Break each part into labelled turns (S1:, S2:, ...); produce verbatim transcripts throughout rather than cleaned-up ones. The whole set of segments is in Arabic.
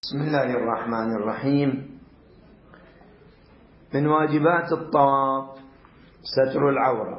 S1: بسم الله الرحمن الرحيم. من واجبات الطواف ستر العورة،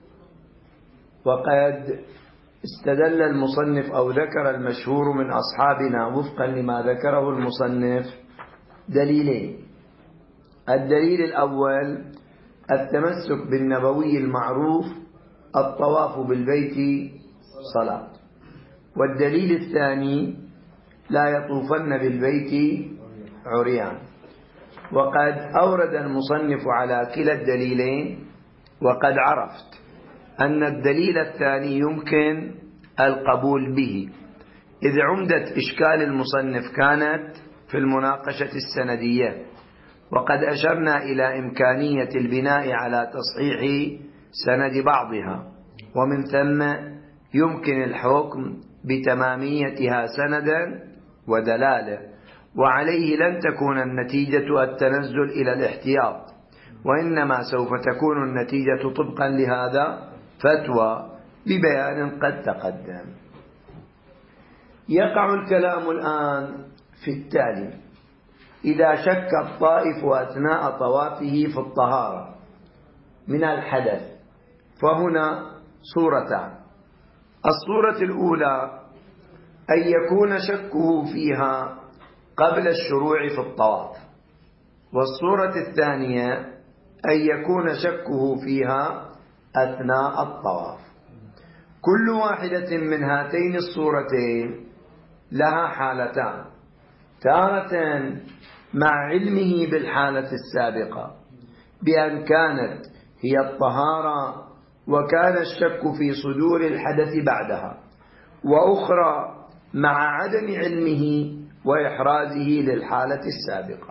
S1: وقد استدل المصنف أو ذكر المشهور من أصحابنا وفقا لما ذكره المصنف دليلين. الدليل الأول التمسك بالنبوي المعروف الطواف بالبيت صلاة، والدليل الثاني لا يطوفن بالبيت عريان. وقد أورد المصنف على كلا الدليلين، وقد عرفت أن الدليل الثاني يمكن القبول به، إذ عمدة إشكال المصنف كانت في المناقشة السندية، وقد أشرنا إلى إمكانية البناء على تصحيح سند بعضها، ومن ثم يمكن الحكم بتماميتها سندا ودلالة، وعليه لن تكون النتيجة التنزل إلى الاحتياط، وإنما سوف تكون النتيجة طبقا لهذا فتوى ببيان قد تقدم. يقع الكلام الآن في التالي: إذا شك الطائف أثناء طوافه في الطهارة من الحدث، فهنا صورتان. الصورة الأولى أن يكون شكه فيها قبل الشروع في الطواف، والصورة الثانية أن يكون شكه فيها أثناء الطواف. كل واحدة من هاتين الصورتين لها حالتان: تارة مع علمه بالحالة السابقة بأن كانت هي الطهارة وكان الشك في صدور الحدث بعدها، وأخرى مع عدم علمه وإحرازه للحالة السابقة.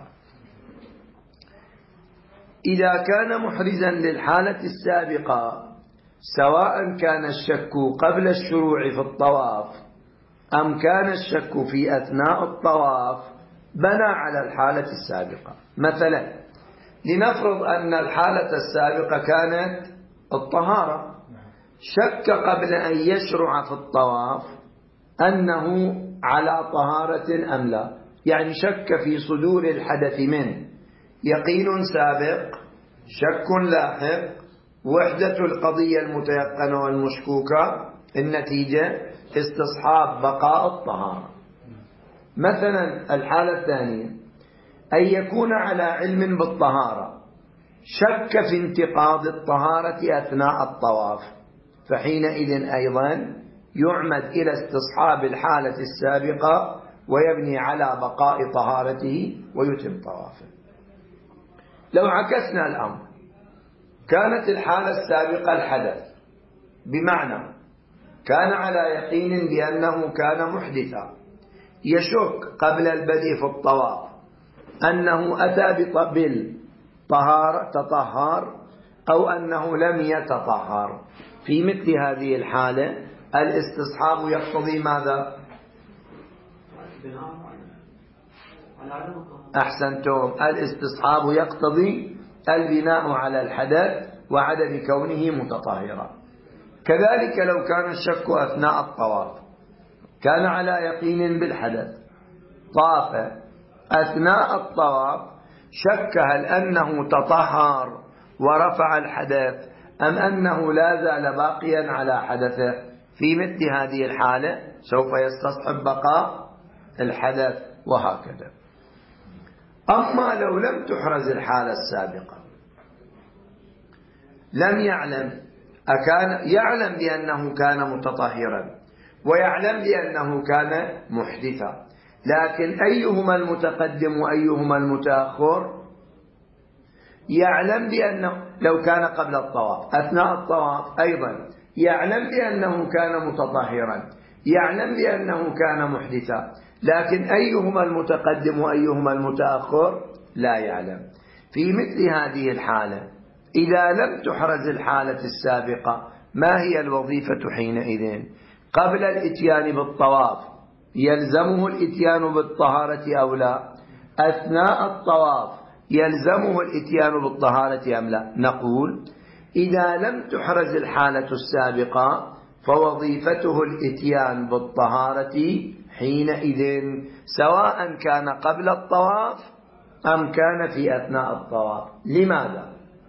S1: إذا كان محرزا للحالة السابقة، سواء كان الشك قبل الشروع في الطواف أم كان الشك في أثناء الطواف، بنى على الحالة السابقة. مثلا لنفرض أن الحالة السابقة كانت الطهارة، شك قبل أن يشرع في الطواف أنه على طهارة أم لا، يعني شك في صدور الحدث منه، يقين سابق، شك لاحق، وحدة القضية المتيقنة والمشكوكة، النتيجة استصحاب بقاء الطهارة. مثلا الحالة الثانية أن يكون على علم بالطهارة، شك في انتقاض الطهارة أثناء الطواف، فحينئذ أيضا يعمد إلى استصحاب الحالة السابقة ويبني على بقاء طهارته ويتم طوافه. لو عكسنا الأمر، كانت الحالة السابقة الحدث، بمعنى كان على يقين بأنه كان محدثا، يشك قبل البدء في الطواف أنه أتى بالطهارة تطهر أو أنه لم يتطهر. في مثل هذه الحالة الاستصحاب يقتضي ماذا؟ أحسنتم، الاستصحاب يقتضي البناء على الحدث وعدم كونه متطهرا. كذلك لو كان الشك أثناء الطواف، كان على يقين بالحدث، طاف أثناء الطواف، شك هل أنه تطهر ورفع الحدث أم أنه لا زال باقيا على حدثه. في مثل هذه الحالة سوف يستصحب بقاء الحدث، وهكذا. أما لو لم تحرز الحالة السابقة، لم يعلم، أكان يعلم بأنه كان متطهرا ويعلم بأنه كان محدثا، لكن أيهما المتقدم وأيهما المتأخر؟ يعلم بأنه لو كان قبل الطواف، أثناء الطواف أيضا يعلم بأنه كان متطهرا، يعلم بأنه كان محدثا، لكن أيهما المتقدم وأيهما المتأخر؟ لا يعلم. في مثل هذه الحالة إذا لم تحرز الحالة السابقة، ما هي الوظيفة حينئذ؟ قبل الإتيان بالطواف يلزمه الإتيان بالطهارة أو لا؟ أثناء الطواف يلزمه الإتيان بالطهارة أم لا؟ نقول إذا لم تحرز الحالة السابقة فوظيفته الإتيان بالطهارة حينئذ سواء كان قبل الطواف أم كان في أثناء الطواف. لماذا؟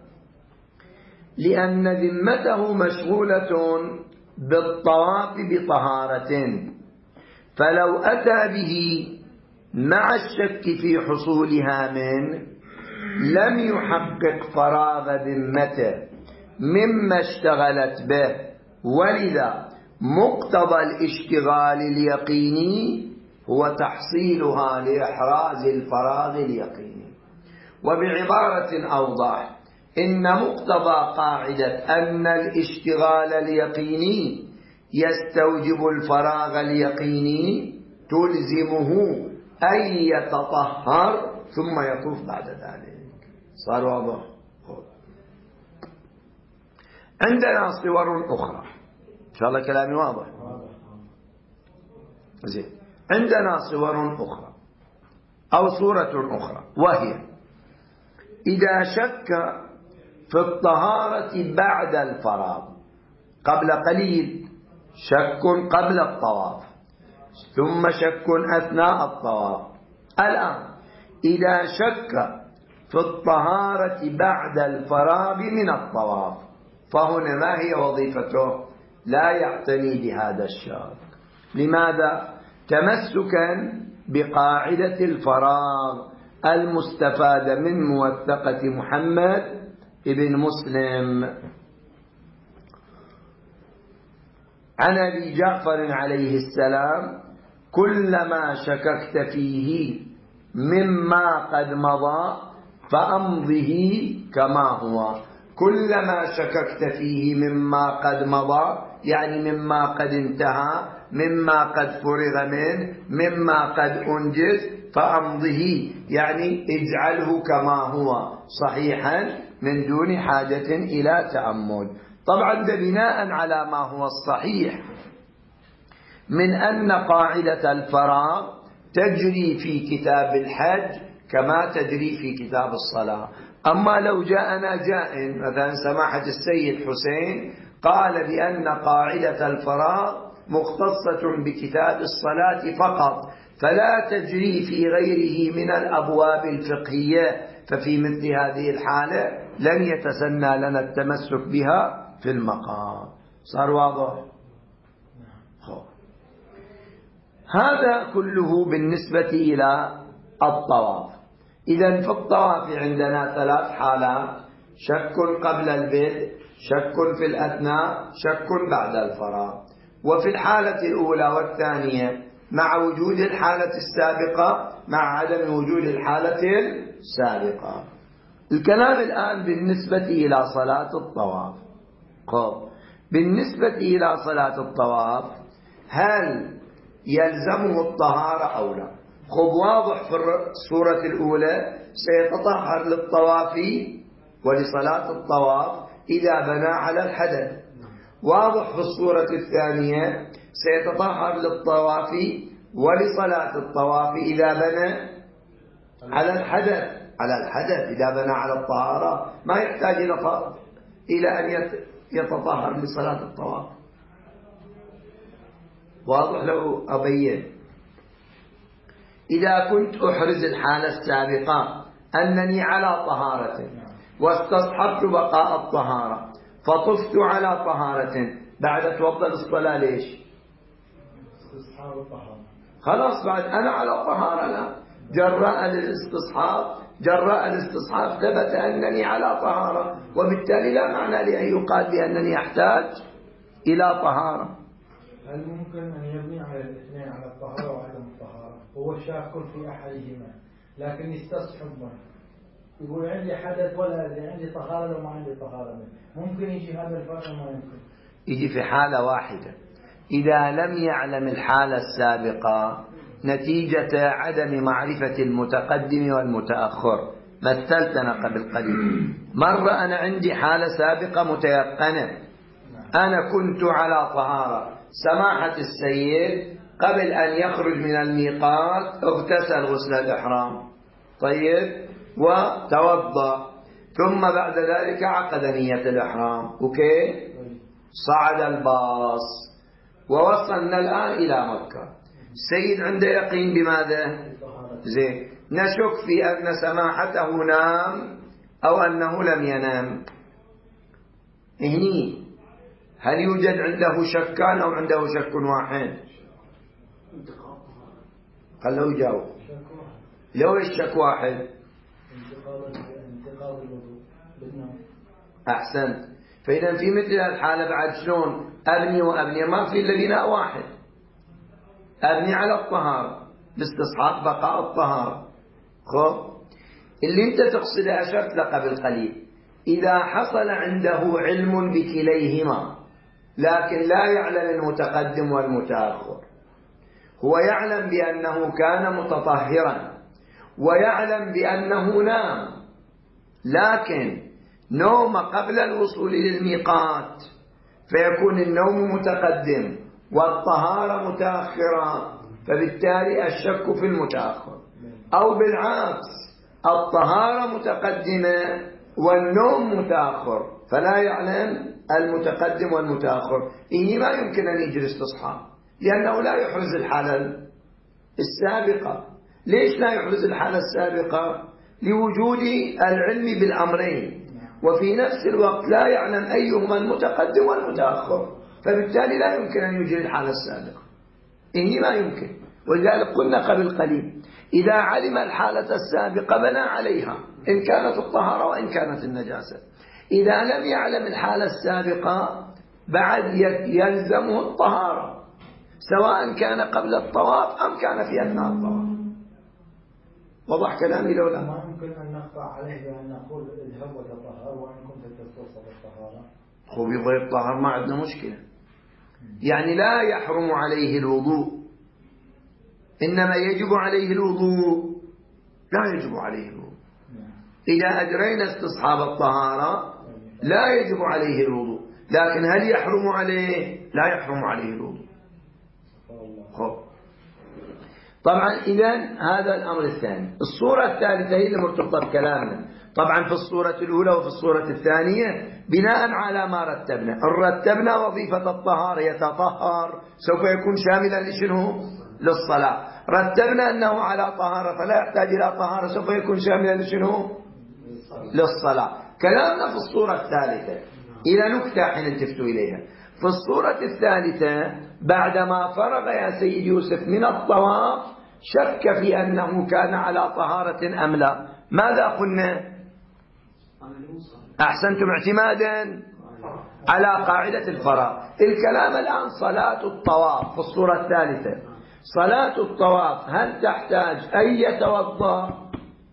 S1: لأن ذمته مشغولة بالطواف بطهارة، فلو أتى به مع الشك في حصولها منه لم يحقق فراغ ذمته مما اشتغلت به، ولذا مقتضى الاشتغال اليقيني هو تحصيلها لإحراز الفراغ اليقيني. وبعبارة أوضح، إن مقتضى قاعدة أن الاشتغال اليقيني يستوجب الفراغ اليقيني تلزمه أن يتطهر ثم يطوف بعد ذلك. صار واضح؟ عندنا صور أخرى، إن شاء الله كلامي واضح. زين. عندنا صور أخرى أو صورة أخرى، وهي إذا شك في الطهارة بعد الفراغ، قبل قليل شك قبل الطواف، ثم شك أثناء الطواف. الآن إذا شك في الطهارة بعد الفراغ من الطواف، فهنا ما هي وظيفته؟ لا يعتني بهذا الشك. لماذا؟ تمسكا بقاعدة الفراغ المستفادة من موثقة محمد ابن مسلم عن أبي جعفر عليه السلام: كلما شككت فيه مما قد مضى فأمضه كما هو. كلما شككت فيه مما قد مضى يعني مما قد انتهى، مما قد فرغ منه، مما قد أنجز، فأمضه يعني اجعله كما هو صحيحا من دون حاجة إلى تأمل. طبعا ده بناء على ما هو الصحيح من أن قاعدة الفراغ تجري في كتاب الحج كما تجري في كتاب الصلاة. أما لو جاءنا جاء مثلا سماحة السيد حسين قال بأن قاعدة الفراغ مختصة بكتاب الصلاة فقط، فلا تجري في غيره من الأبواب الفقهية، ففي مثل هذه الحالة لن يتسنى لنا التمسك بها في المقام. صار واضح؟ هذا كله بالنسبة إلى الطواف. إذن في الطواف عندنا ثلاث حالات: شك قبل البدء، شك في الأثناء، شك بعد الفراغ. وفي الحالة الأولى والثانية مع وجود الحالة السابقة مع عدم وجود الحالة السابقة. الكلام الآن بالنسبة إلى صلاة الطواف. خب بالنسبة إلى صلاة الطواف هل يلزمه الطهارة أو لا؟ خب واضح في الصورة الأولى سيتطهر للطواف ولصلاة الطواف إذا بنى على الحدث. واضح في الصورة الثانية سيتطهر للطواف ولصلاة الطواف إذا بنى على الحدث. على الحدث إذا بنى على الطهارة ما يحتاج إلى أن يتطهر لصلاة الطواف. واضح؟ لو أبين، إذا كنت أحرز الحالة السابقة أنني على طهارة واستصحبت بقاء الطهارة فطفت على طهارة بعد توضأ الصلاة، ليش؟ استصحاب الطهارة. خلاص بعد أنا على طهارة، لا جراء الاستصحاب جراء الاستصحاب ثبت أنني على طهارة، وبالتالي لا معنى لأن يقال بأنني أحتاج إلى طهارة.
S2: هل ممكن أن يبني على الاثنين، على الطهارة وعدم الطهارة؟ هو شاك في أحدهما لكن يستصحب منه، يقول عندي حدث ولا أدري، عندي طهارة لو ما عندي طهارة، ممكن يجي هذا الفرق؟ ما يمكن
S1: يجي في حالة واحدة إذا لم يعلم الحالة السابقة نتيجة عدم معرفة المتقدم والمتأخر. مثلت أنا قبل قليل مرة أنا عندي حالة سابقة متيقنة، أنا كنت على طهارة، سماحة السيد قبل أن يخرج من الميقات اغتسل غسل الإحرام، طيب، وتوضأ، ثم بعد ذلك عقد نية الإحرام، أوكي، صعد الباص ووصلنا الآن إلى مكة. السيد عنده يقين بماذا؟ زين، نشك في أن سماحته نام أو أنه لم ينام. هني هل يوجد عنده شكان أو عنده شك واحد؟ خلوه يجاوب. لو الشك واحد أحسنت. فإذا في مثل الحالة بعد شلون أبني وأبني؟ ما في إلا بناء واحد، أبني على الطهارة باستصحاب بقاء الطهارة. خب اللي انت تقصده أشرت لك قبل قليل، إذا حصل عنده علم بكليهما لكن لا يعلم المتقدم والمتأخر، هو يعلم بأنه كان متطهرا ويعلم بأنه نام، لكن نوم قبل الوصول للميقات فيكون النوم متقدم والطهارة متأخرة، فبالتالي الشك في المتأخر. أو بالعكس الطهارة متقدمة والنوم متأخر فلا يعلم المتقدم والمتأخر. إني ما يمكن أن يجري استصحاب لأنه لا يحرز الحالة السابقة. ليش لا يحرز الحالة السابقة؟ لوجود العلم بالأمرين، وفي نفس الوقت لا يعلم أيهما المتقدم والمتأخر، فبالتالي لا يمكن أن يجري الحالة السابقة. إني ما يمكن. ولذلك قلنا قبل قليل إذا علم الحالة السابقة بنى عليها إن كانت الطهارة وإن كانت النجاسة. إذا لم يعلم الحالة السابقة بعد يلزمه الطهارة سواء كان قبل الطواف أم كان في أثناء الطواف. وضح كلامي لو لا؟
S2: ما يمكن أن نقطع عليه بأن نقول اذهب وتطهر وإن كنت تستصحب الطهارة.
S1: هو يبغى يطهر ما عندنا مشكلة، يعني لا يحرم عليه الوضوء، إنما يجب عليه الوضوء. لا يجب عليه الوضوء. إذا أجرينا استصحاب الطهارة لا يجب عليه الوضوء، لكن هل يحرم عليه؟ لا يحرم عليه الوضوء. خب. طبعا إذن هذا الأمر الثاني. الصورة الثالثة هي اللي مرتبطة بكلامنا. طبعا في الصورة الأولى وفي الصورة الثانية بناء على ما رتبنا، إن رتبنا وظيفة الطهارة يتطهر سوف يكون شاملا لشنو؟ للصلاة. رتبنا أنه على طهارة فلا يحتاج إلى طهارة سوف يكون شاملا لشنو؟ للصلاة. كلامنا في الصورة الثالثة إلى نكتة حين التفتوا إليها. في الصورة الثالثة بعدما فرغ يا سيد يوسف من الطواف شك في أنه كان على طهارة أم لا. ماذا قلنا؟ أحسنتم اعتمادا على قاعدة الفراغ. الكلام الآن صلاة الطواف في الصورة الثالثة. صلاة الطواف هل تحتاج أن يتوضأ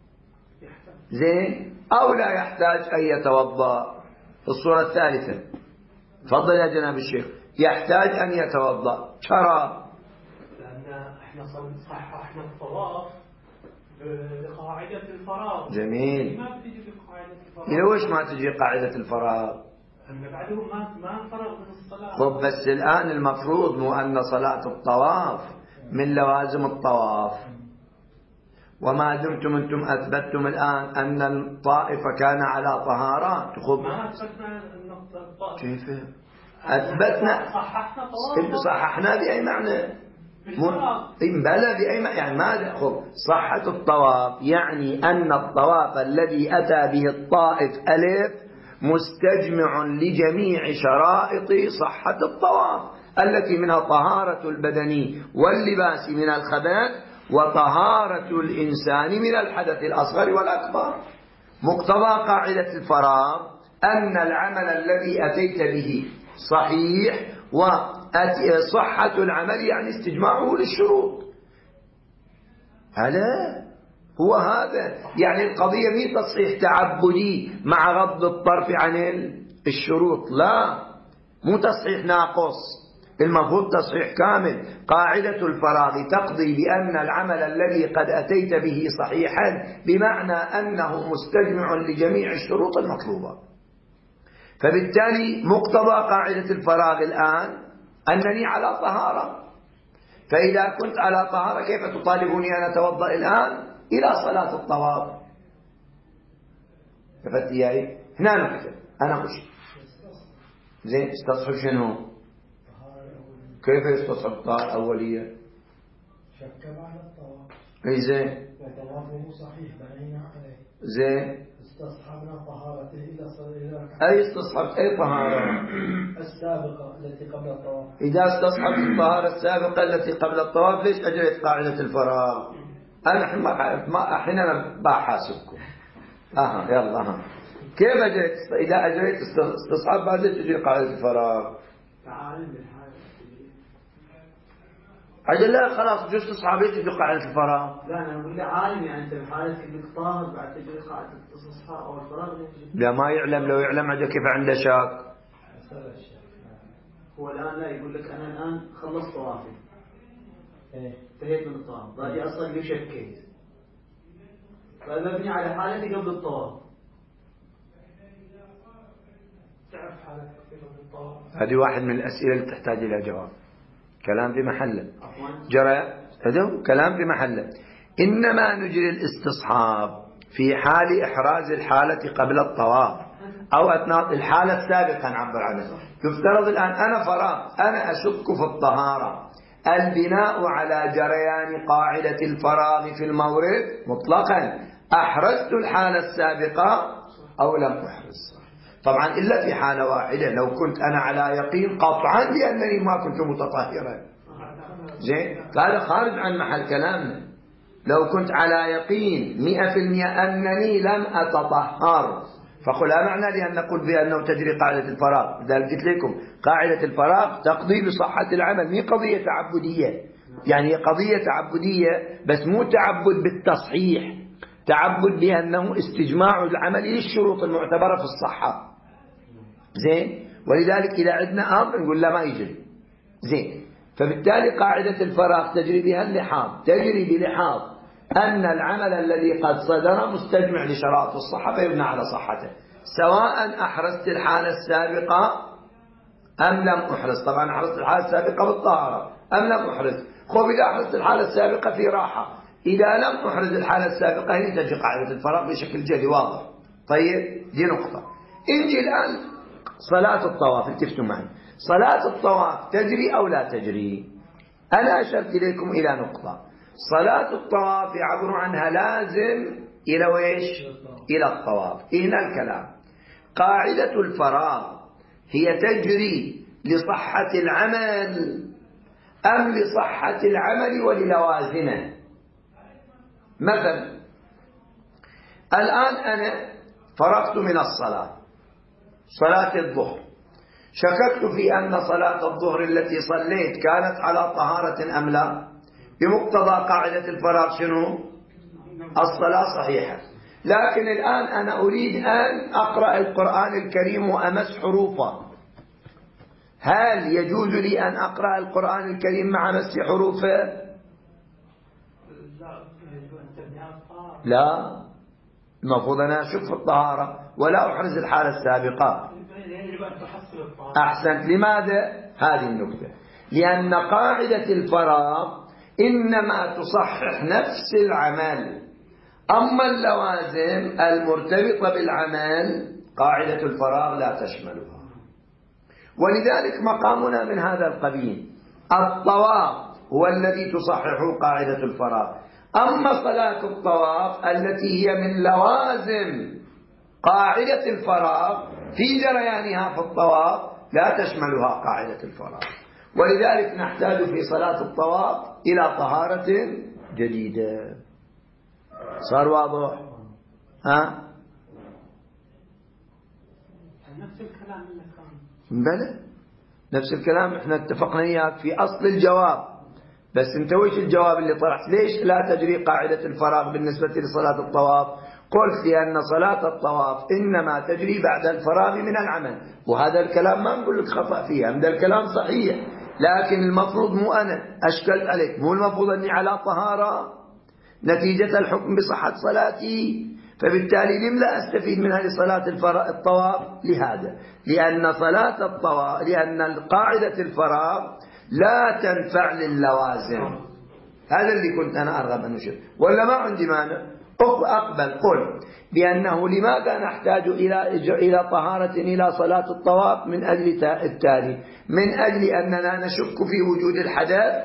S1: زين أو لا يحتاج أن يتوضأ؟ في الصورة الثالثة تفضل يا جناب الشيخ. يحتاج أن يتوضأ. ترى
S3: لأن احنا صححنا الطواف بقاعدة الفراغ.
S1: جميل.
S3: ما بتجي بقاعدة الفراغ.
S1: ليش ما تجي قاعدة الفراغ؟
S3: أن بعدهم ما ما فرغ من الصلاة.
S1: طب بس الآن المفروض مو أن صلاة الطواف من لوازم الطواف، وما دمتم أنتم أثبتتم الآن أن الطائف كان على طهارات. خب
S3: ما أثبتنا النقطة.
S1: كيف أثبتنا؟
S3: صححنا طواف.
S1: صححنا بأي معنى؟ بلى بأي معنى؟ يعني ماذا؟ خب صحة الطواف يعني أن الطواف الذي أتى به الطائف ألف مستجمع لجميع شرائط صحة الطواف التي منها طهارة البدن واللباس من الخبائث وطهارة الإنسان من الحدث الأصغر والأكبر. مقتضى قاعدة الفراغ أن العمل الذي أتيت به صحيح، وصحة العمل يعني استجماعه للشروط. هلا هو هذا يعني القضية مي تصحيح تعبدي مع غض الطرف عن الشروط، لا مو تصحيح ناقص، المفروض تصحيح كامل. قاعدة الفراغ تقضي بأن العمل الذي قد أتيت به صحيحا بمعنى أنه مستجمع لجميع الشروط المطلوبة. فبالتالي مقتضى قاعدة الفراغ الآن أنني على طهارة، فإذا كنت على طهارة كيف تطالبني أن أتوضأ الآن إلى صلاة الطواف؟ ففتي ياي هنا نكتب أنا مش زين. استصحب شنو؟ كيف يستصحب الطهارة الأولية؟
S2: شك بعد الطواف.
S1: اي زين.
S2: وطوافه صحيح بنينا عليه.
S1: زين.
S2: استصحبنا طهارته إذا صلى إلى
S1: أي استصحبت أي طهارة؟
S2: السابقة التي قبل الطواف.
S1: إذا استصحبت الطهارة السابقة التي قبل الطواف ليش أجريت قاعدة الفراغ؟ أنا ما أحيانا بحاسبكم. أها يلا أها. كيف أجريت؟ إذا أجريت استصحاب بعد تجري قاعدة الفراغ.
S3: تعالم بالحالة.
S1: أجل لا خلاص جزء استصحاب تجري قاعدة الفراغ.
S3: لا أنا أقول عالم يعني أنت بحالة إنك طاهر بعد تجري قاعدة الاستصحاب أو الفراغ.
S1: لا ما يعلم، لو يعلم عجل كيف عنده شاك.
S3: هو الآن لا يقول لك أنا الآن خلصت طوافي. انتهيت من الطواف، باجي أصلي شكيت. فمبني على حالتي قبل الطواف. تعرف حالتك قبل الطواف؟
S1: هذه واحد من الأسئلة اللي تحتاج إلى جواب. كلام في محله. جرى هذا كلام في محله. إنما نجري الاستصحاب في حال إحراز الحالة قبل الطواف أو أثناء الحالة السابقة نعبر عنها. يفترض الآن أنا فراغ، أنا أشك في الطهارة. البناء على جريان قاعدة الفراغ في المورد مطلقا. أحرزت الحالة السابقة أو لم أحرز. طبعا إلا في حالة واحدة، لو كنت أنا على يقين قطعا بأنني ما كنت متطهرا. زين، هذا خارج عن محل كلامنا. لو كنت على يقين مئة في المئة أنني لم أتطهر فقل لا معنى لأن نقول بأنه تجري قاعدة الفراغ. لذلك قلت لكم قاعدة الفراغ تقضي بصحة العمل، مي قضية تعبدية. يعني قضية تعبدية بس مو تعبد بالتصحيح، تعبد بأنه استجماع العمل للشروط المعتبرة في الصحة. زين، ولذلك إذا عندنا أمر نقول لا ما يجري. زين، فبالتالي قاعدة الفراغ تجري بها اللحاظ، تجري بلحاظ أن العمل الذي قد صدر مستجمع لشرائط الصحة فيبنى على صحته، سواء أحرزت الحالة السابقة أم لم أحرز. طبعا أحرزت الحالة السابقة بالطهارة أم لم أحرز. خب إذا أحرزت الحالة السابقة في راحة، إذا لم أحرز الحالة السابقة هي تجري قاعدة الفراغ بشكل جلي واضح. طيب دي نقطة. انجي الآن صلاة الطواف، التفتوا معي. صلاة الطواف تجري أو لا تجري؟ أنا أشرت إليكم إلى نقطة. صلاة الطواف يعبر عنها لازم إلى ويش؟ إلى الطواف. هنا الكلام. قاعدة الفراغ هي تجري لصحة العمل أم لصحة العمل وللوازمه؟ مثلا الآن أنا فرغت من الصلاة، صلاة الظهر، شككت في أن صلاة الظهر التي صليت كانت على طهارة أم لا. بمقتضى قاعدة الفراغ شنو؟ الصلاة صحيحة. لكن الآن أنا أريد أن أقرأ القرآن الكريم وأمس حروفه. هل يجوز لي أن أقرأ القرآن الكريم مع مس حروفه؟ لا، المفروض أنا أشوف الطهارة ولا أحرز الحالة السابقة. أحسنت. لماذا؟ هذه النكتة. لأن قاعدة الفراغ إنما تصحح نفس العمل، أما اللوازم المرتبطة بالعمل قاعدة الفراغ لا تشملها. ولذلك مقامنا من هذا القبيل. الطواف هو الذي تصحح قاعدة الفراغ، أما صلاة الطواف التي هي من لوازم قاعدة الفراغ في جريانها في الطواف لا تشملها قاعدة الفراغ. ولذلك نحتاج في صلاة الطواف إلى طهارة جديدة. صار واضح؟ ها؟
S3: نفس الكلام اللي كان.
S1: بلى نفس الكلام احنا اتفقنا اياك في أصل الجواب، بس انت وش الجواب اللي طرحت؟ ليش لا تجري قاعدة الفراغ بالنسبة لصلاة الطواف؟ قلت لأن صلاة الطواف إنما تجري بعد الفراغ من العمل، وهذا الكلام ما نقول لك خطأ فيه، هذا الكلام صحيح، لكن المفروض مو أنا أشكلت عليك، مو المفروض أني على طهارة نتيجة الحكم بصحة صلاتي، فبالتالي لم لا أستفيد من هذه صلاة الطواف؟ لهذا، لأن صلاة الطواف لأن قاعدة الفراغ لا تنفع للوازم. هذا اللي كنت أنا أرغب أن أشير، ولا ما عندي مانع أقبل قل بأنه لماذا نحتاج إلى إلى طهارة إلى صلاة الطواف؟ من أجل التالي، من أجل أننا نشك في وجود الحدث،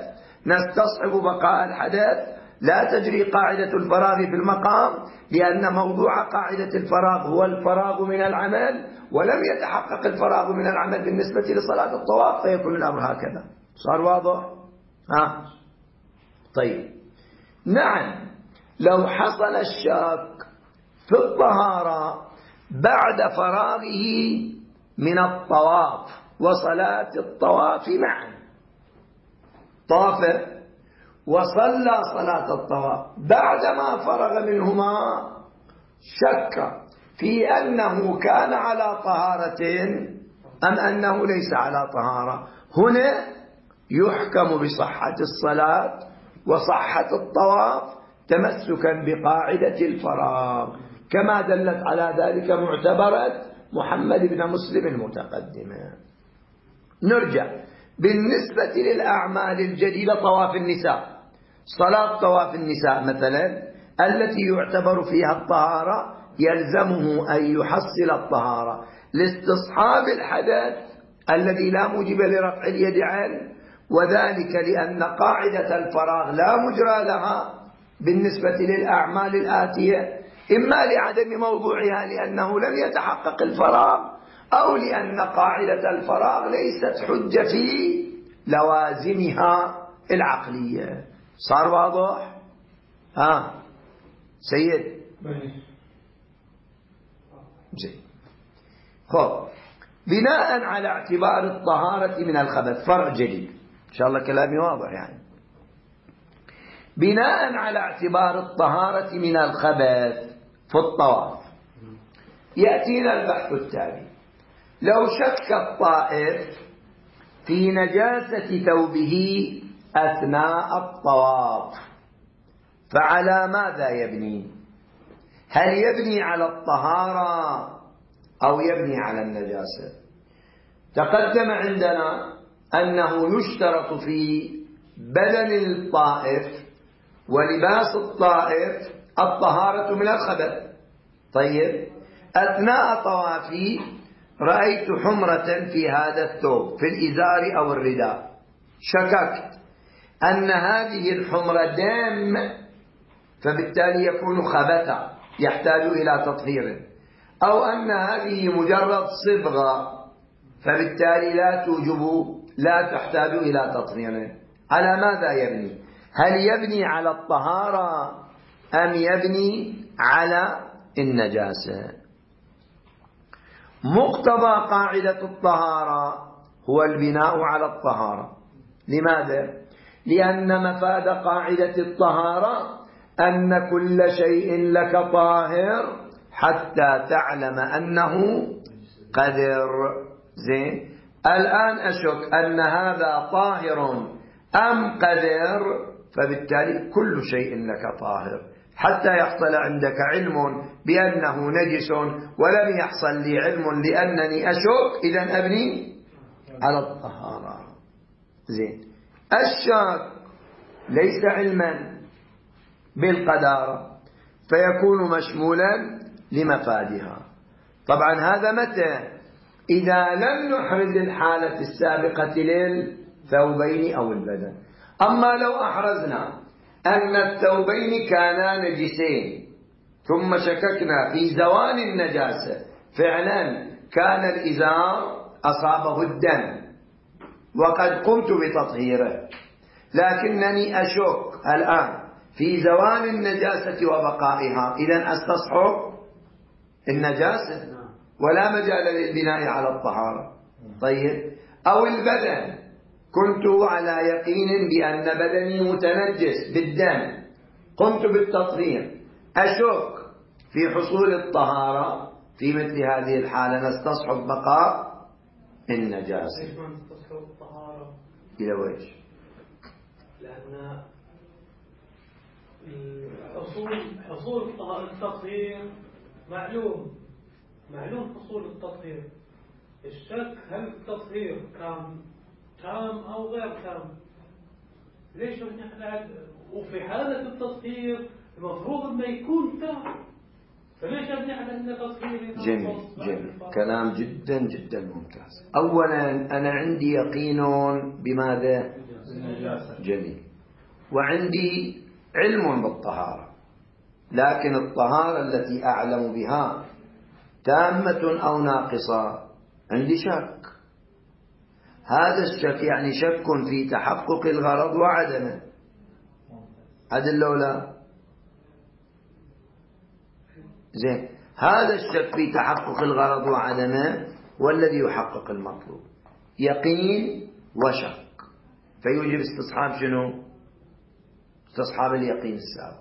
S1: نستصحب بقاء الحدث، لا تجري قاعدة الفراغ في المقام، لأن موضوع قاعدة الفراغ هو الفراغ من العمل، ولم يتحقق الفراغ من العمل بالنسبة لصلاة الطواف، فيكون الأمر هكذا. صار واضح؟ ها؟ طيب، نعم، لو حصل الشك في الطهارة بعد فراغه من الطواف وصلاة الطواف معا، طاف وصلى صلاة الطواف، بعدما فرغ منهما شك في أنه كان على طهارة أم أنه ليس على طهارة، هنا يحكم بصحة الصلاة وصحة الطواف تمسكا بقاعدة الفراغ، كما دلت على ذلك معتبرة محمد بن مسلم المتقدمة. نرجع بالنسبة للأعمال الجديدة، طواف النساء، صلاة طواف النساء مثلا التي يعتبر فيها الطهارة، يلزمه أن يحصل الطهارة لاستصحاب الحدث الذي لا موجب لرفع اليد عنه، وذلك لأن قاعدة الفراغ لا مجرى لها بالنسبة للأعمال الآتية، إما لعدم موضوعها لأنه لم يتحقق الفراغ، أو لأن قاعدة الفراغ ليست حجة في لوازمها العقلية. صار واضح؟ ها سيد؟ زين. خب، بناء على اعتبار الطهارة من الخبث، فرع جديد إن شاء الله كلامي واضح يعني. بناء على اعتبار الطهارة من الخبث في الطواف، يأتينا البحث التالي: لو شك الطائف في نجاسة ثوبه أثناء الطواف، فعلى ماذا يبني؟ هل يبني على الطهارة أو يبني على النجاسة؟ تقدم عندنا أنه يشترط في بدن الطائف ولباس الطائف الطهارة من الخبث. طيب، أثناء طوافي رأيت حمرة في هذا الثوب، في الإزار أو الرداء، شككت أن هذه الحمرة دام، فبالتالي يكون خبثا يحتاج إلى تطهير، أو أن هذه مجرد صبغة فبالتالي لا توجب لا تحتاج إلى تطهير. على ماذا يبني؟ هل يبني على الطهارة أم يبني على النجاسة؟ مقتضى قاعدة الطهارة هو البناء على الطهارة. لماذا؟ لأن مفاد قاعدة الطهارة أن كل شيء لك طاهر حتى تعلم أنه قدر. زين، الآن أشك أن هذا طاهر أم قدر، فبالتالي كل شيء لك طاهر حتى يحصل عندك علم بأنه نجس، ولم يحصل لي علم لأنني أشك، إذن أبني على الطهارة. زين، الشك ليس علما بالقدارة فيكون مشمولا لمفادها. طبعا هذا متى؟ إذا لم نحرز الحالة السابقة للثوبين أو البدن. أما لو أحرزنا أن الثوبين كانا نجسين ثم شككنا في زوال النجاسة، فعلا كان الإزار أصابه الدم وقد قمت بتطهيره، لكنني أشك الآن في زوال النجاسة وبقائها، إذن أستصحب النجاسة ولا مجال للبناء على الطهارة. طيب، أو البدن، كنت على يقين بأن بدني متنجس بالدم، قمت بالتطهير، أشك في حصول الطهارة، في مثل هذه الحالة نستصحب بقاء النجاسة.
S4: ليش ما نستصحب الطهارة؟
S1: إلى وجه؟
S4: لأن حصول حصول التطهير معلوم معلوم حصول التطهير. الشك هل التطهير كان تام أو غير تام؟ ليش نحن وفي حالة التطهير المفروض ما يكون تام، فليش نحن أن تطهير؟
S1: جميل جميل، كلام جدا جدا ممتاز. أولا أنا عندي يقين بماذا؟ جميل. وعندي علم بالطهارة، لكن الطهارة التي أعلم بها تامة أو ناقصة عندي شك. هذا الشك يعني شك في تحقق الغرض وعدمه، عدل لو لا؟ زين، هذا الشك في تحقق الغرض وعدمه والذي يحقق المطلوب، يقين وشك، فيوجب استصحاب شنو؟ استصحاب اليقين السابق.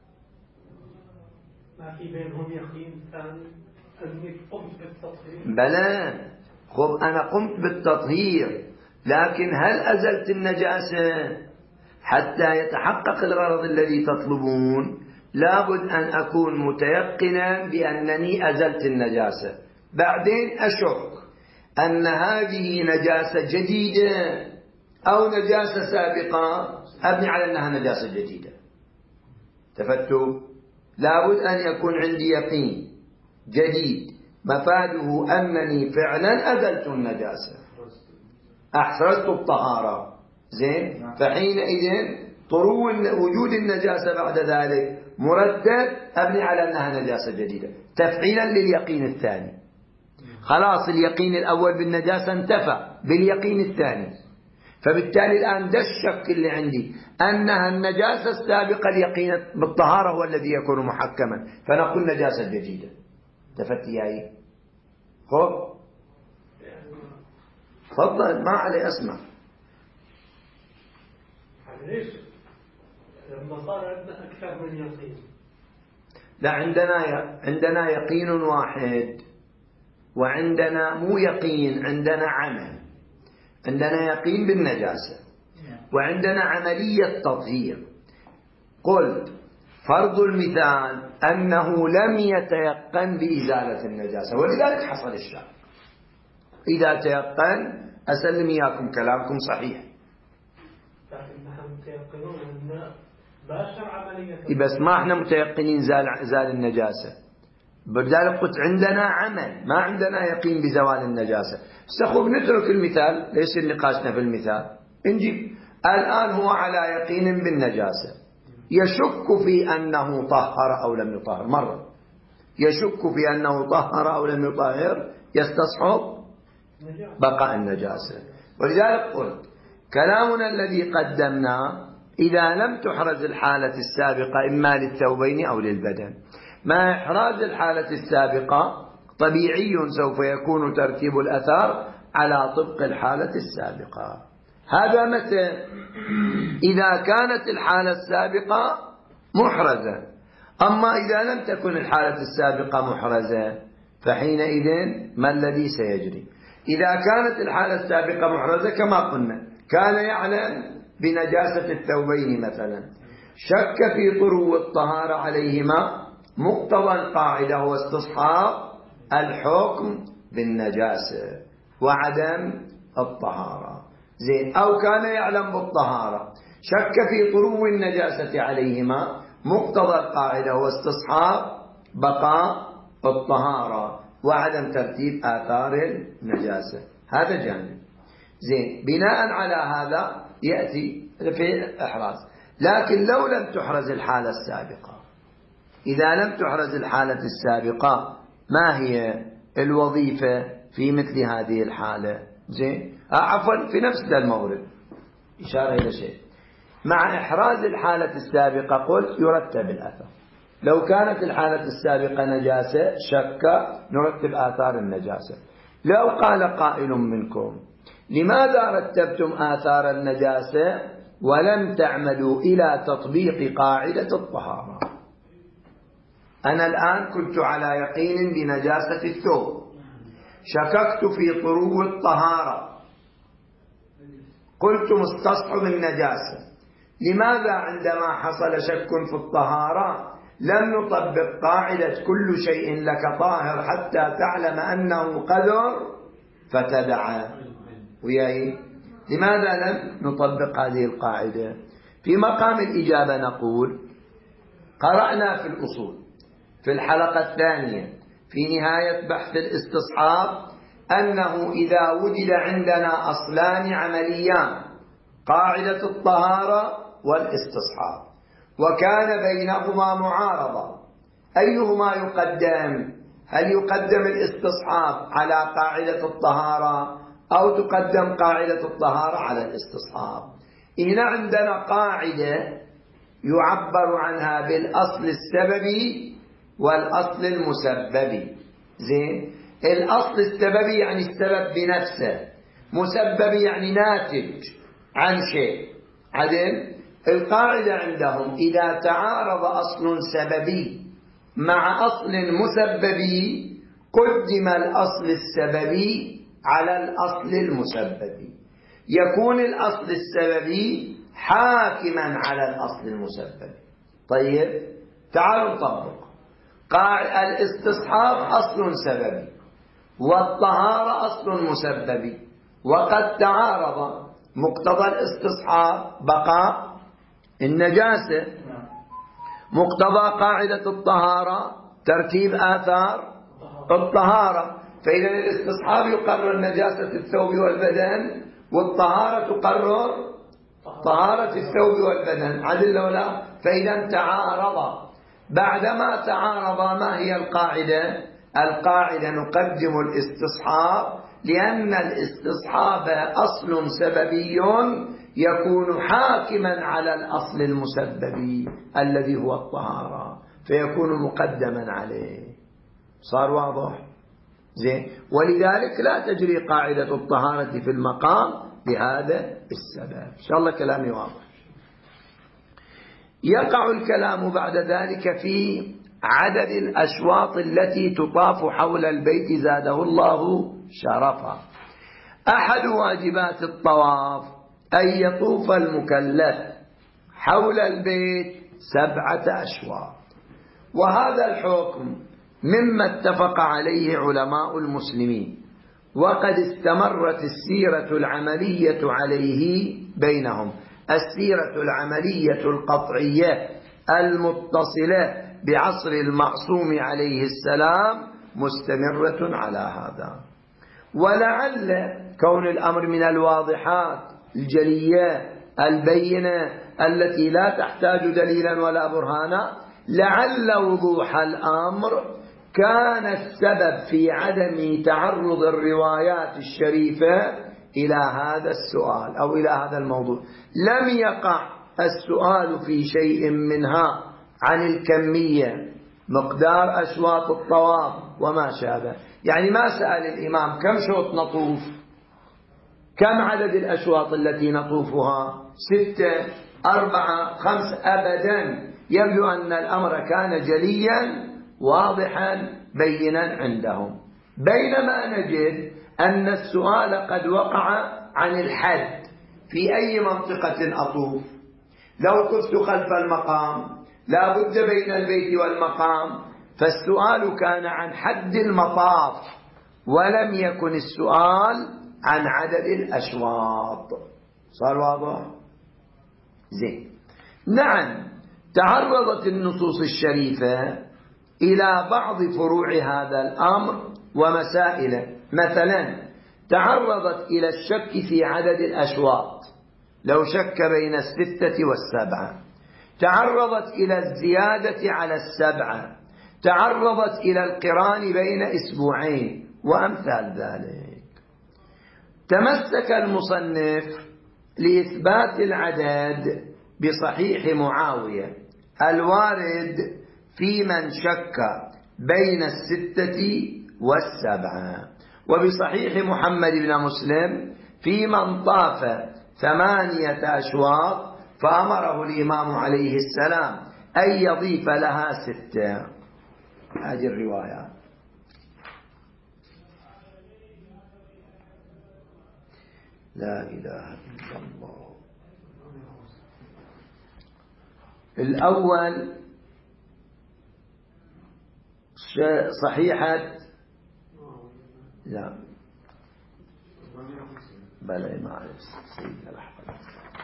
S4: ما في بينهم يقين ثاني أني قمت بالتطهير؟
S1: بلى، خب أنا قمت بالتطهير، لكن هل أزلت النجاسة؟ حتى يتحقق الغرض الذي تطلبون لابد أن أكون متيقنا بأنني أزلت النجاسة. بعدين أشك أن هذه نجاسة جديدة أو نجاسة سابقة، أبني على أنها نجاسة جديدة. تفتوا؟ لابد أن يكون عندي يقين جديد مفاده أنني فعلا أزلت النجاسة، أحرزت الطهارة. زين، فحينئذ طرو وجود النجاسة بعد ذلك مردد، أبني على أنها نجاسة جديدة تفعيلا لليقين الثاني. خلاص اليقين الأول بالنجاسة انتفى باليقين الثاني، فبالتالي الآن ده الشك اللي عندي أنها النجاسة السابقة اليقين بالطهارة هو الذي يكون محكما، فنقول نجاسة جديدة. تفتي ياي؟ خب تفضل، ما علي أسمع.
S4: ليش لما صار عندنا أكثر من يقين؟
S1: لا، عندنا عندنا يقين واحد، وعندنا مو يقين، عندنا عمل. عندنا يقين بالنجاسة وعندنا عملية تطهير. قلت فرض المثال أنه لم يتيقن بإزالة النجاسة ولذلك حصل الشك. إذا تيقن أسلم إياكم كلامكم صحيح،
S4: لكن نحن متيقنون أن باشر عملية،
S1: بس ما احنا متيقنين زال, زال النجاسة. بذلك قلت عندنا عمل، ما عندنا يقين بزوال النجاسة. استخوف نترك المثال، ليس نقاشنا في المثال، نجيب الآن هو على يقين بالنجاسة، يشك في أنه طهر أو لم يطهر. مرة يشك في أنه طهر أو لم يطهر يستصحب بقاء النجاسة. ولذلك قلت كلامنا الذي قدمناه إذا لم تحرز الحالة السابقة إما للثوبين أو للبدن، مع إحراز الحالة السابقة طبيعي سوف يكون ترتيب الأثار على طبق الحالة السابقة. هذا متى؟ إذا كانت الحالة السابقة محرزة. أما إذا لم تكن الحالة السابقة محرزة فحينئذ ما الذي سيجري؟ إذا كانت الحالة السابقة محرزة كما قلنا كان يعلم بنجاسة الثوبين مثلا، شك في طرو الطهارة عليهما، مقتضى القاعدة هو استصحاب الحكم بالنجاسة وعدم الطهارة. زين، أو كان يعلم بالطهارة شك في طرو النجاسة عليهما، مقتضى القاعدة هو استصحاب بقاء الطهارة وعدم ترتيب آثار النجاسة. هذا جانب. زين، بناء على هذا يأتي في إحراز. لكن لو لم تحرز الحالة السابقة، إذا لم تحرز الحالة السابقة ما هي الوظيفة في مثل هذه الحالة؟ زين، عفوا في نفس ذا المورد إشارة إلى شيء. مع إحراز الحالة السابقة قلت يرتب الأثر. لو كانت الحالة السابقة نجاسة شك نرتب آثار النجاسة. لو قال قائل منكم لماذا رتبتم آثار النجاسة ولم تعمدوا إلى تطبيق قاعدة الطهارة؟ أنا الآن كنت على يقين بنجاسة الثوب، شككت في طرو الطهارة، قلت مستصحب النجاسة، لماذا عندما حصل شك في الطهارة لم نطبق قاعدة كل شيء لك طاهر حتى تعلم أنه قدر فتدعى؟ وياي لماذا لم نطبق هذه القاعدة؟ في مقام الإجابة نقول قرأنا في الأصول في الحلقة الثانية في نهاية بحث الاستصحاب أنه إذا وجد عندنا أصلان عمليان، قاعدة الطهارة والاستصحاب، وكان بينهما معارضة، أيهما يقدم؟ هل يقدم الاستصحاب على قاعدة الطهارة أو تقدم قاعدة الطهارة على الاستصحاب؟ هنا عندنا قاعدة يعبر عنها بالأصل السببي والأصل المسببي. زين، الأصل السببي يعني السبب بنفسه، مسببي يعني ناتج عن شيء. عدل القاعدة عندهم إذا تعارض أصل سببي مع أصل مسببي قدم الأصل السببي على الأصل المسببي، يكون الأصل السببي حاكما على الأصل المسببي. طيب تعالوا نطبق. الاستصحاب أصل سببي والطهارة أصل مسببي، وقد تعارض. مقتضى الاستصحاب بقاء النجاسة، مقتضى قاعدة الطهارة ترتيب آثار الطهارة. فإذا الاستصحاب يقرر نجاسة الثوب والبدن، والطهارة تقرر طهارة الثوب والبدن. عدل ولا؟ فإذا تعارض. بعدما تعارض ما هي القاعدة؟ القاعدة نقدم الاستصحاب، لأن الاستصحاب أصل سببي يكون حاكما على الأصل المسببي الذي هو الطهارة، فيكون مقدما عليه. صار واضح؟ زين، ولذلك لا تجري قاعدة الطهارة في المقام بهذا السبب. إن شاء الله كلامي واضح. يقع الكلام بعد ذلك في عدد الأشواط التي تطاف حول البيت زاده الله شرفا. أحد واجبات الطواف أن يطوف المكلف حول البيت سبعة أشواط، وهذا الحكم مما اتفق عليه علماء المسلمين، وقد استمرت السيرة العملية عليه بينهم، السيرة العملية القطعية المتصلة بعصر المعصوم عليه السلام مستمرة على هذا. ولعل كون الأمر من الواضحات الجلية البينة التي لا تحتاج دليلا ولا برهانا، لعل وضوح الأمر كان السبب في عدم تعرض الروايات الشريفة إلى هذا السؤال أو إلى هذا الموضوع. لم يقع السؤال في شيء منها عن الكمية، مقدار أشواط الطواف وما شابه. يعني ما سأل الإمام كم شوط نطوف، كم عدد الأشواط التي نطوفها، ستة، أربعة، خمسة، أبدا. يبدو أن الأمر كان جليا واضحا بينا عندهم. بينما نجد أن السؤال قد وقع عن الحد، في أي منطقة أطوف. لو طفت خلف المقام لا بد بين البيت والمقام، فالسؤال كان عن حد المطاف، ولم يكن السؤال عن عدد الأشواط. صار واضح؟ زين. نعم، تعرضت النصوص الشريفة إلى بعض فروع هذا الأمر ومسائله. مثلا تعرضت إلى الشك في عدد الأشواط، لو شك بين الستة والسبعة. تعرضت إلى الزيادة على السبعة، تعرضت إلى القران بين أسبوعين وأمثال ذلك. تمسك المصنف لإثبات العدد بصحيح معاوية الوارد في من شك بين الستة والسبعة، وبصحيح محمد بن مسلم في من طاف ثمانية أشواط فأمره الإمام عليه السلام أن يضيف لها ستة. هذه الروايات. لا إله إلا الله. الأول صحيحة، لا بلى ما أعرف سيدنا الأحمد.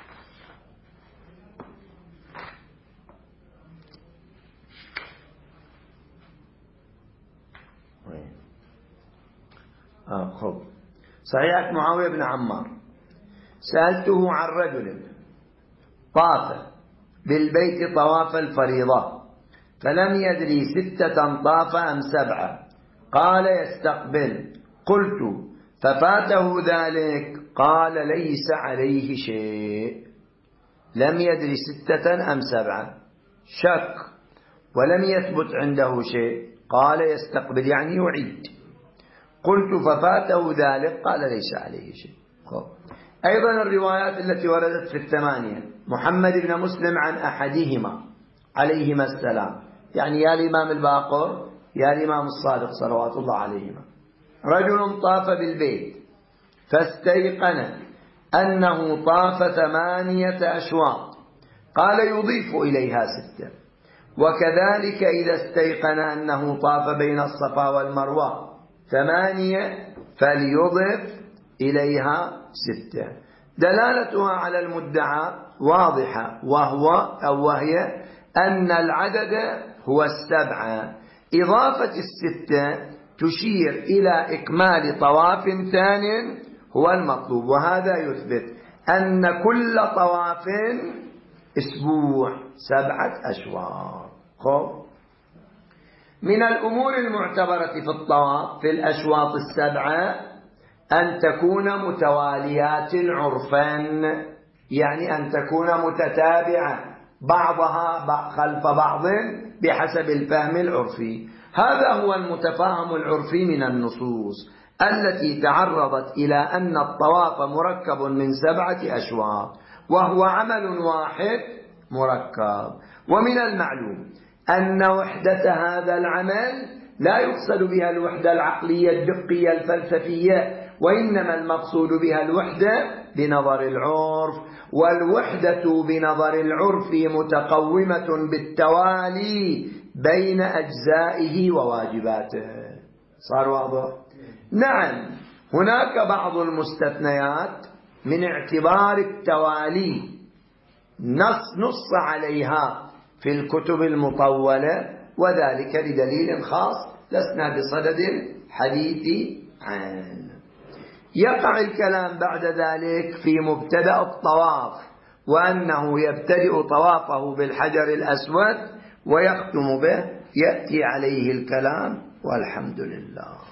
S1: آه خب صحيحة معاوية بن عمار. سألته عن رجل طاف بالبيت طواف الفريضة فلم يدري ستة طاف أم سبعة، قال يستقبل. قلت ففاته ذلك، قال ليس عليه شيء. لم يدري ستة أم سبعة، شك ولم يثبت عنده شيء، قال يستقبل يعني يعيد. قلت ففاته ذلك، قال ليس عليه شيء. أيضا الروايات التي وردت في الثمانية، محمد بن مسلم عن أحدهما عليهما السلام، يعني يا الإمام الباقر يا الإمام الصادق صلوات الله عليهما، رجل طاف بالبيت فاستيقن أنه طاف ثمانية أشواط، قال يضيف إليها ستة. وكذلك إذا استيقن أنه طاف بين الصفا والمروة ثمانية فليضف إليها ستة. دلالتها على المدعى واضحة، وهو أو وهي أن العدد هو السبعة، إضافة الستة تشير إلى إكمال طواف ثان هو المطلوب، وهذا يثبت أن كل طواف أسبوع سبعة أشواط. من الأمور المعتبرة في الطواف في الأشواط السبعة أن تكون متواليات عرفا، يعني أن تكون متتابعة بعضها خلف بعض بحسب الفهم العرفي. هذا هو المتفاهم العرفي من النصوص التي تعرضت إلى أن الطواف مركب من سبعة أشواط، وهو عمل واحد مركب. ومن المعلوم أن وحدة هذا العمل لا يقصد بها الوحدة العقلية الدقية الفلسفية، وإنما المقصود بها الوحدة بنظر العرف، والوحدة بنظر العرف متقومة بالتوالي بين أجزائه وواجباته. صار واضح؟ نعم، هناك بعض المستثنيات من اعتبار التوالي نص, نص عليها في الكتب المطولة، وذلك لدليل خاص لسنا بصدد الحديث عنه. يقع الكلام بعد ذلك في مبتدأ الطواف، وأنه يبتدئ طوافه بالحجر الأسود ويختم به، يأتي عليه الكلام، والحمد لله.